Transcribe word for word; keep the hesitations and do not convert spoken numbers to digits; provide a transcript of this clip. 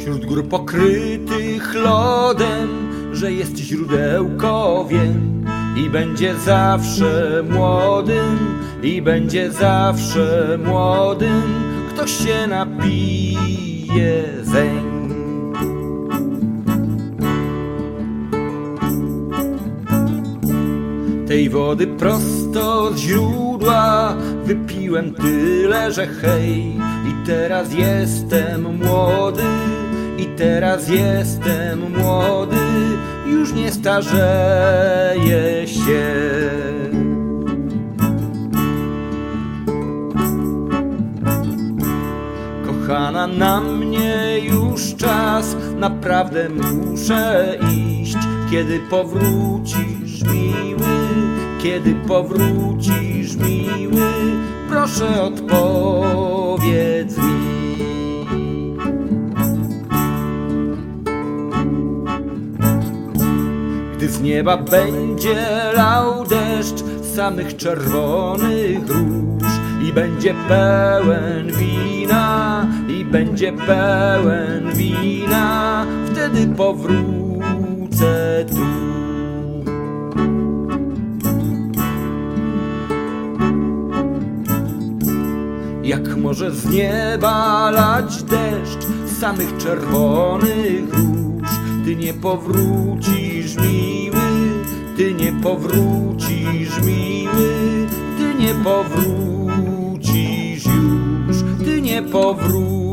Wśród gór pokrytych lodem, że jest źródełko, wiem. I będzie zawsze młodym, i będzie zawsze młodym, ktoś się napije zeń. Tej wody prosto z źródła wypiłem tyle, że hej. I teraz jestem młody, i teraz jestem młody, już nie starzeję się. Kochana, na mnie już czas, naprawdę muszę iść. Kiedy powrócisz, miły, kiedy powrócisz, miły, proszę odpowiedz mi. Gdy z nieba będzie lał deszcz samych czerwonych róż i będzie pełen wina, i będzie pełen wina, wtedy powrócę tu. Jak może z nieba lać deszcz samych czerwonych róż, ty nie powrócisz, miły, ty nie powrócisz, miły, ty nie powrócisz już, ty nie powrócisz.